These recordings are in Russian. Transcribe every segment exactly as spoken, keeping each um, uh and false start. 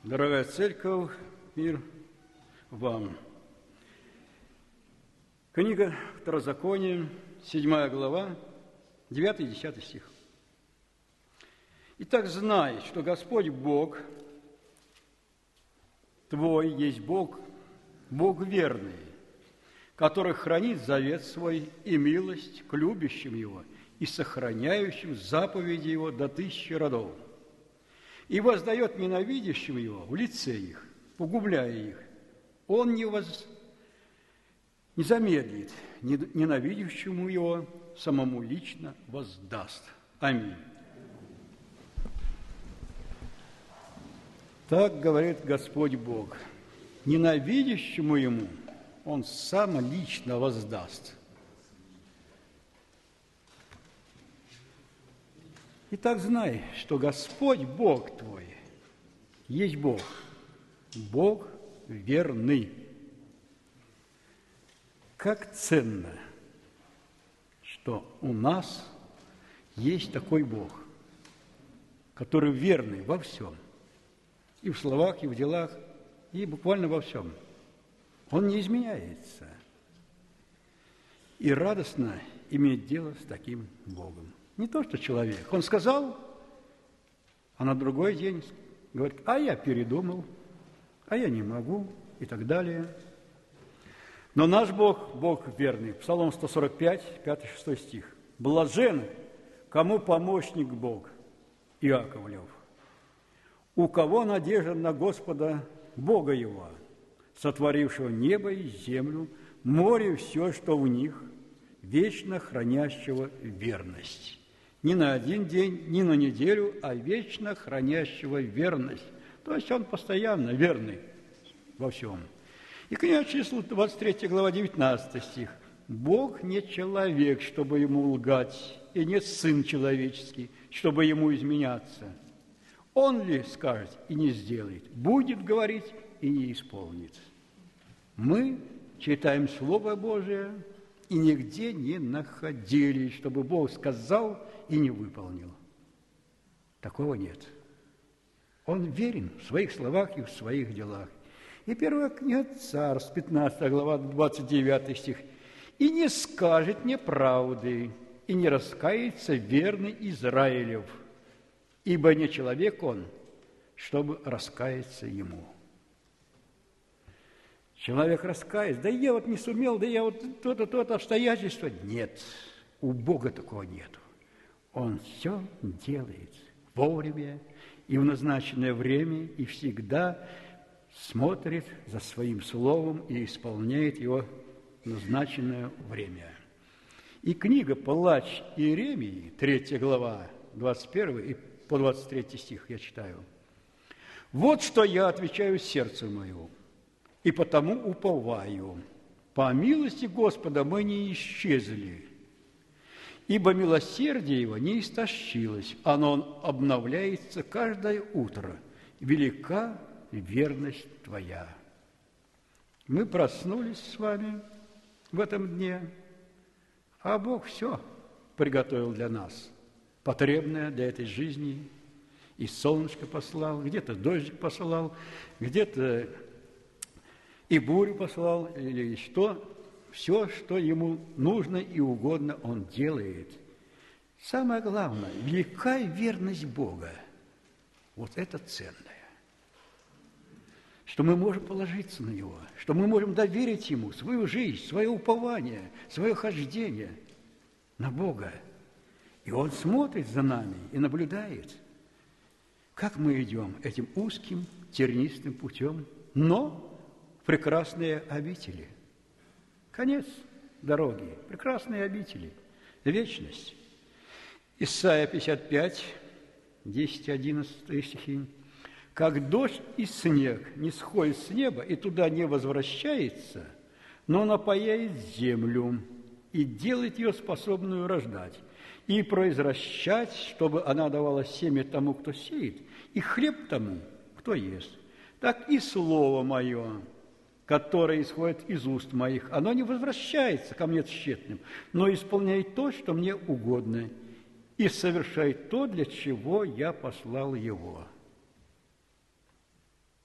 Дорогая Церковь, мир вам. Книга Второзакония, седьмая глава, девятый и десятый стих. «Итак, знай, что Господь Бог твой есть Бог, Бог верный, который хранит завет свой и милость к любящим Его и сохраняющим заповеди Его до тысячи родов, и воздает ненавидящим Его в лице их, погубляя их. Он не, воз... не замедлит ненавидящему Его, самому лично воздаст». Аминь. Так говорит Господь Бог. Ненавидящему Ему Он сам лично воздаст. Итак, знай, что Господь Бог твой есть Бог, Бог верный. Как ценно, что у нас есть такой Бог, который верный во всем, и в словах, и в делах, и буквально во всем. Он не изменяется. И радостно иметь дело с таким Богом. Не то, что человек. Он сказал, а на другой день говорит, а я передумал, а я не могу, и так далее. Но наш Бог, Бог верный. Псалом сто сорок пять, пятый-шестой стих. «Блажен, кому помощник Бог, Иаковлев, у кого надежда на Господа, Бога его, сотворившего небо и землю, море и все, что в них, вечно хранящего верность». Не на один день, не на неделю, а вечно хранящего верность. То есть он постоянно верный во всем. И книга чисел, двадцать третья глава, девятнадцатый стих. «Бог не человек, чтобы ему лгать, и не сын человеческий, чтобы ему изменяться. Он ли скажет и не сделает, будет говорить и не исполнит». Мы читаем Слово Божие и нигде не находили, чтобы Бог сказал и не выполнил. Такого нет. Он верен в своих словах и в своих делах. И первая книга Царств, пятнадцатая глава, двадцать девятый стих. «И не скажет неправды, и не раскается верный Израилев, ибо не человек он, чтобы раскаяться ему». Человек раскается, да я вот не сумел, да я вот то-то, то-то обстоятельство. Нет, у Бога такого нету. Он все делает вовремя и в назначенное время, и всегда смотрит за своим словом и исполняет его в назначенное время. И книга «Плач Иеремии», третья глава, двадцать первый и по двадцать третий стих я читаю. «Вот что я отвечаю сердцу моему, и потому уповаю. По милости Господа мы не исчезли, ибо милосердие Его не истощилось, оно обновляется каждое утро. Велика верность Твоя». Мы проснулись с вами в этом дне, а Бог все приготовил для нас, потребное для этой жизни. И солнышко послал, где-то дождик посылал, где-то и бурю послал, или что. Все, что ему нужно и угодно, он делает. Самое главное, велика верность Бога. Вот это ценное. Что мы можем положиться на Него, что мы можем доверить Ему свою жизнь, свое упование, свое хождение на Бога. И Он смотрит за нами и наблюдает, как мы идем этим узким, тернистым путем, но в прекрасные обители. Конец дороги, прекрасные обители, вечность. Исайя пятьдесят пять, десять, одиннадцать стихи. «Как дождь и снег не сходит с неба и туда не возвращается, но напояет землю и делает ее способную рождать, и произращать, чтобы она давала семя тому, кто сеет, и хлеб тому, кто ест. Так и слово мое, которое исходит из уст моих, оно не возвращается ко мне тщетным, но исполняет то, что мне угодно, и совершает то, для чего я послал его».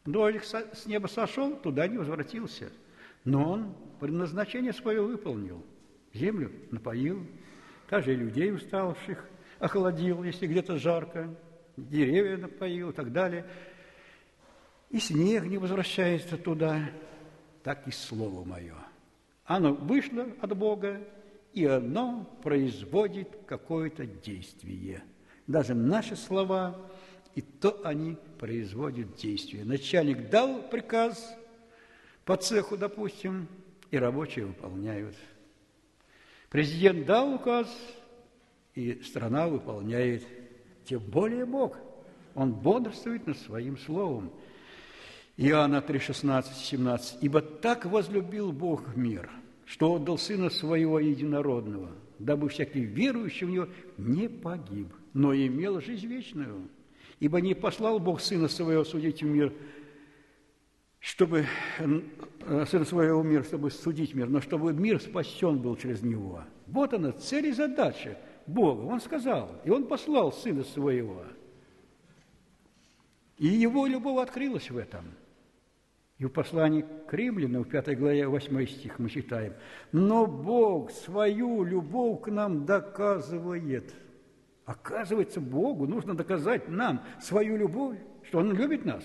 Дождик с неба сошел, туда не возвратился. Но он предназначение свое выполнил. Землю напоил, также и людей уставших охладил, если где-то жарко, деревья напоил и так далее. И снег не возвращается туда, так и слово мое. Оно вышло от Бога, и оно производит какое-то действие. Даже наши слова, и то они производят действие. Начальник дал приказ по цеху, допустим, и рабочие выполняют. Президент дал указ, и страна выполняет. Тем более Бог. Он бодрствует над своим словом. Иоанна три, шестнадцать, семнадцать. «Ибо так возлюбил Бог мир, что отдал Сына Своего Единородного, дабы всякий верующий в Него не погиб, но имел жизнь вечную. Ибо не послал Бог Сына Своего судить мир, чтобы Сына Своего мир, чтобы судить мир, но чтобы мир спасен был через Него». Вот она, цель и задача Бога. Он сказал, и Он послал Сына Своего. И Его любовь открылась в этом. И в послании к Римлянам, в пятой главе, восьмой стих мы читаем: «Но Бог свою любовь к нам доказывает». Оказывается, Богу нужно доказать нам свою любовь, что Он любит нас.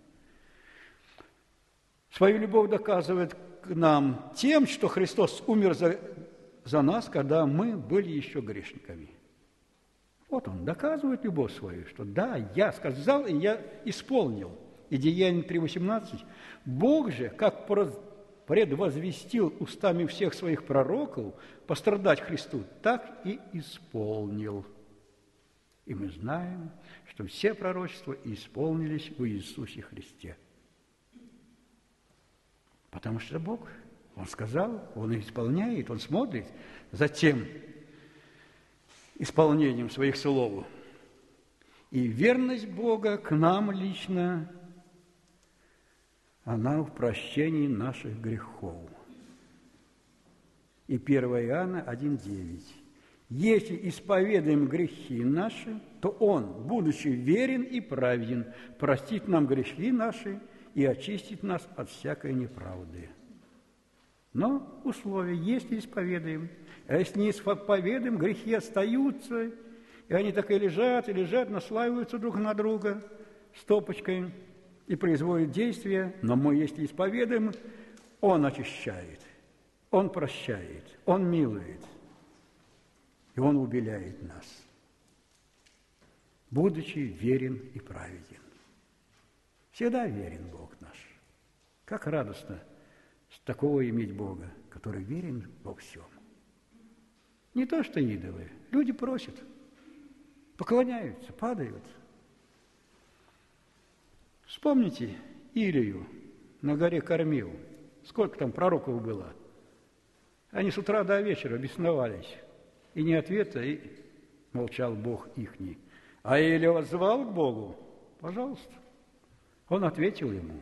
Свою любовь доказывает к нам тем, что Христос умер за, за нас, когда мы были еще грешниками. Вот Он доказывает любовь свою, что да, я сказал, и я исполнил. И Деяния три восемнадцать. Бог же, как предвозвестил устами всех своих пророков пострадать Христу, так и исполнил. И мы знаем, что все пророчества исполнились в Иисусе Христе. Потому что Бог, Он сказал, Он исполняет, Он смотрит за тем исполнением своих слов. И верность Бога к нам лично, она в прощении наших грехов. И первое Иоанна один девять. «Если исповедаем грехи наши, то Он, будучи верен и праведен, простит нам грехи наши и очистит нас от всякой неправды». Но условие, если исповедаем, а если не исповедаем, грехи остаются, и они так и лежат, и лежат, наслаиваются друг на друга стопочкой и производят действия. Но мы, если исповедаем, Он очищает, Он прощает, Он милует, и Он убеляет нас, будучи верен и праведен. Всегда верен Бог наш. Как радостно с такого иметь Бога, который верен во всем. Не то, что идолы. Люди просят, поклоняются, падают. Вспомните Илию на горе Кормил. Сколько там пророков было? Они с утра до вечера бесновались. И ни ответа, и молчал Бог ихний. А Илия воззвал к Богу. Пожалуйста. Он ответил ему.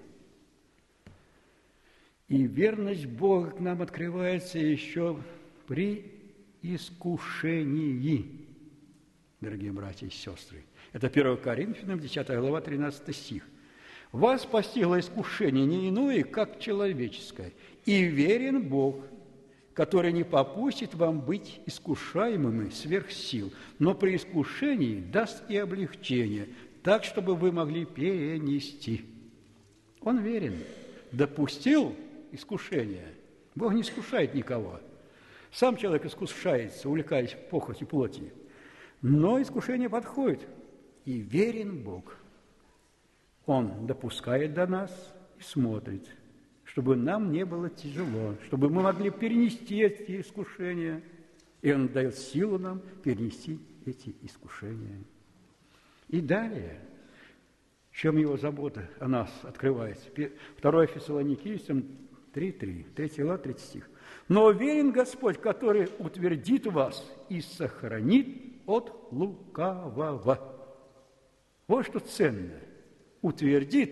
И верность Бога к нам открывается еще при искушении, дорогие братья и сестры. Это первое Коринфянам, десятая глава, тринадцатый стих. «Вас постигло искушение не иное, как человеческое, и верен Бог, который не попустит вам быть искушаемыми сверх сил, но при искушении даст и облегчение, так, чтобы вы могли перенести». Он верен. Допустил искушение. Бог не искушает никого. Сам человек искушается, увлекаясь похотью плоти. Но искушение подходит, и верен Бог. Он допускает до нас и смотрит, чтобы нам не было тяжело, чтобы мы могли перенести эти искушения. И Он дает силу нам перенести эти искушения. И далее, в чем Его забота о нас открывается. второе Фессалоникийцам три три, третья глава, третий стих. «Но верен Господь, который утвердит вас и сохранит от лукавого». Вот что ценное. Утвердит,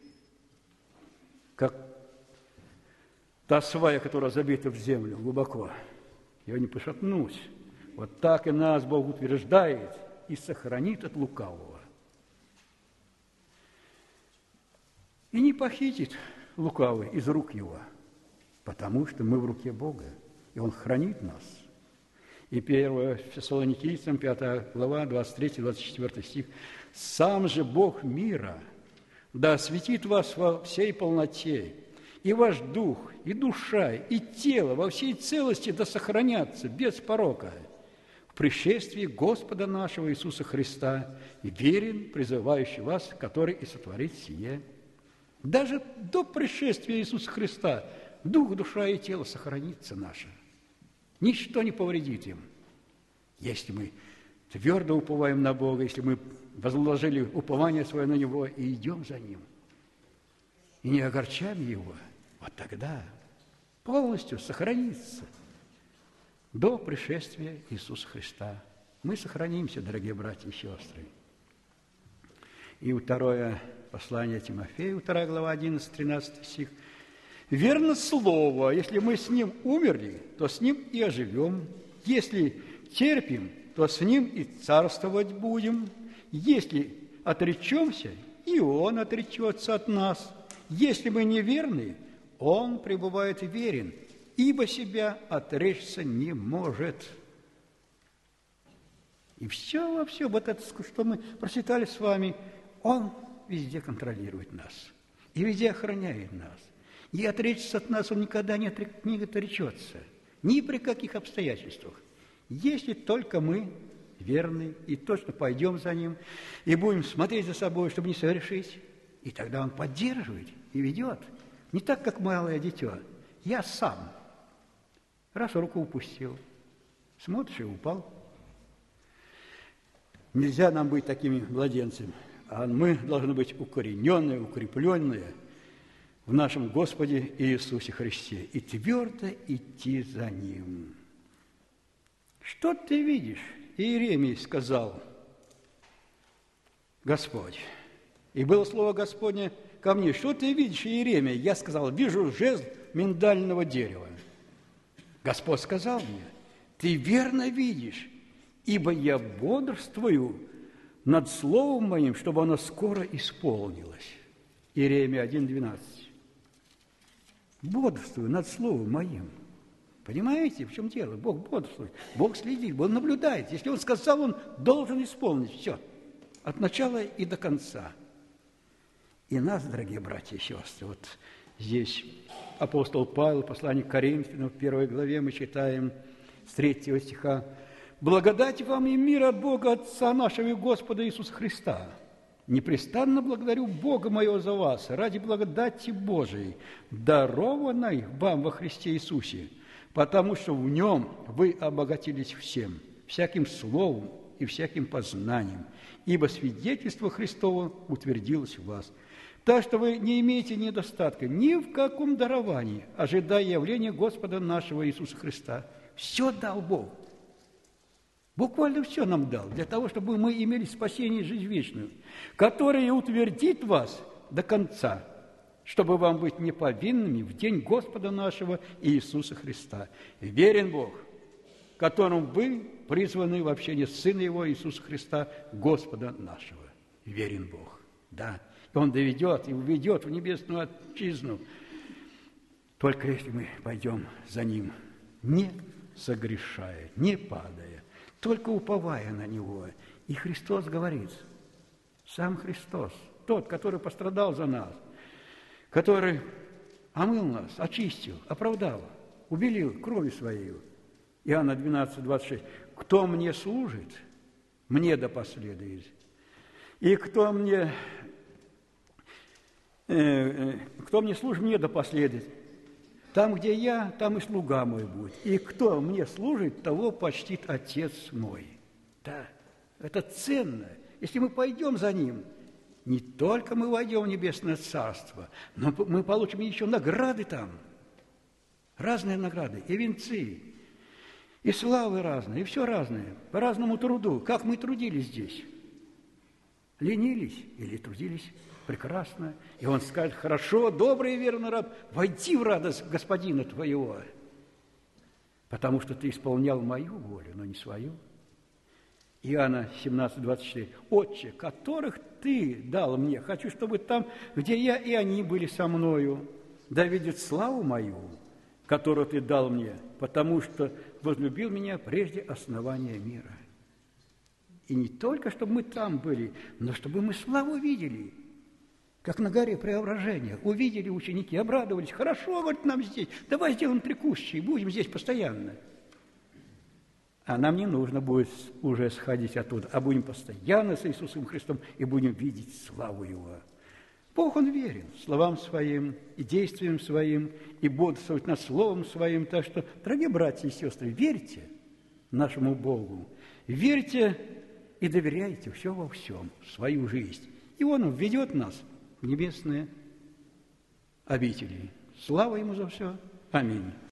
как та свая, которая забита в землю глубоко. Я не пошатнусь. Вот так и нас Бог утверждает и сохранит от лукавого. и не похитит лукавый из рук его, потому что мы в руке Бога, и Он хранит нас. И первое Фессалоникийцам, пятая глава, двадцать третий двадцать четвёртый стих. «Сам же Бог мира да осветит вас во всей полноте, и ваш дух, и душа, и тело во всей целости да сохранятся без порока в пришествии Господа нашего Иисуса Христа, и верен, призывающий вас, который и сотворит сие». Даже до пришествия Иисуса Христа дух, душа и тело сохранится наше. Ничто не повредит им, если мы твердо уповаем на Бога, если мы возложили упование свое на Него и идем за Ним, и не огорчаем Его, вот тогда полностью сохранится до пришествия Иисуса Христа. Мы сохранимся, дорогие братья и сестры. И второе послание Тимофею, вторая глава, одиннадцатый-тринадцатый стих. «Верно слово, если мы с Ним умерли, то с Ним и оживем. Если терпим, то с Ним и царствовать будем. Если отречемся, и Он отречется от нас. Если мы неверны, Он пребывает верен, ибо себя отречься не может». И все во все, вот это, что мы прочитали с вами, Он везде контролирует нас и везде охраняет нас. И отречься от нас Он никогда не отречется, ни при каких обстоятельствах, если только мы верны и точно пойдем за Ним, и будем смотреть за собой, чтобы не совершить. И тогда Он поддерживает и ведет. Не так, как малое дитя. Я сам. Раз руку упустил, смотришь и упал. Нельзя нам быть такими младенцами, а мы должны быть укорененные, укрепленные в нашем Господе Иисусе Христе и твердо идти за Ним. Что ты видишь? Иеремия сказал Господь. И было слово Господне ко мне: что ты видишь, Иеремия? Я сказал: вижу жезл миндального дерева. Господь сказал мне: ты верно видишь, ибо я бодрствую над словом моим, чтобы оно скоро исполнилось. Иеремия один двенадцать. Бодрствую над словом моим. Понимаете, в чем дело? Бог бодрствует, Бог следит, Бог наблюдает. Если Он сказал, Он должен исполнить все, от начала и до конца. И нас, дорогие братья и сестры, вот здесь апостол Павел, послание к Коринфянам, в первой главе мы читаем с третьего стиха: «Благодать вам и мир от Бога Отца нашего и Господа Иисуса Христа. Непрестанно благодарю Бога моего за вас, ради благодати Божией, дарованной вам во Христе Иисусе, потому что в Нем вы обогатились всем, всяким словом и всяким познанием, ибо свидетельство Христово утвердилось в вас. Так что вы не имеете недостатка ни в каком даровании, ожидая явления Господа нашего Иисуса Христа». Все дал Бог. Буквально все нам дал, для того, чтобы мы имели спасение и жизнь вечную, которая утвердит вас до конца, чтобы вам быть неповинными в день Господа нашего Иисуса Христа. Верен Бог, которым вы призваны в общение Сына Его Иисуса Христа, Господа нашего. Верен Бог, да. И Он доведет и уведет в небесную отчизну, только если мы пойдем за Ним, не согрешая, не падая, только уповая на Него. И Христос говорит, сам Христос, тот, который пострадал за нас, который омыл нас, очистил, оправдал, убелил кровью Своей. Иоанна двенадцать, двадцать шесть. «Кто мне служит, мне да последует. И кто мне, э, э, кто мне служит, мне да последует. Там, где я, там и слуга мой будет. И кто мне служит, того почтит Отец мой». Да, это ценно. Если мы пойдем за Ним, не только мы войдем в Небесное Царство, но мы получим еще награды там. Разные награды, и венцы, и славы разные, и все разное, по разному труду. Как мы трудились здесь? Ленились или трудились? Прекрасно. И Он скажет: хорошо, добрый и верный раб, войди в радость Господина твоего, потому что ты исполнял мою волю, но не свою. Иоанна семнадцать, двадцать четыре. «Отче, которых Ты дал мне, хочу, чтобы там, где я, и они были со мною, да видят славу мою, которую Ты дал мне, потому что возлюбил меня прежде основания мира». И не только, чтобы мы там были, но чтобы мы славу видели, как на горе Преображения. Увидели ученики, обрадовались. Хорошо, говорит, нам здесь. Давай сделаем три кущи и будем здесь постоянно. А нам не нужно будет уже сходить оттуда, а будем постоянно с Иисусом Христом и будем видеть славу Его. Бог, Он верен словам Своим и действиям Своим, и бодрствовать над Словом Своим. Так что, дорогие братья и сестры, верьте нашему Богу, верьте и доверяйте все во всем, свою жизнь. И Он введет нас в небесные обители. Слава Ему за все. Аминь.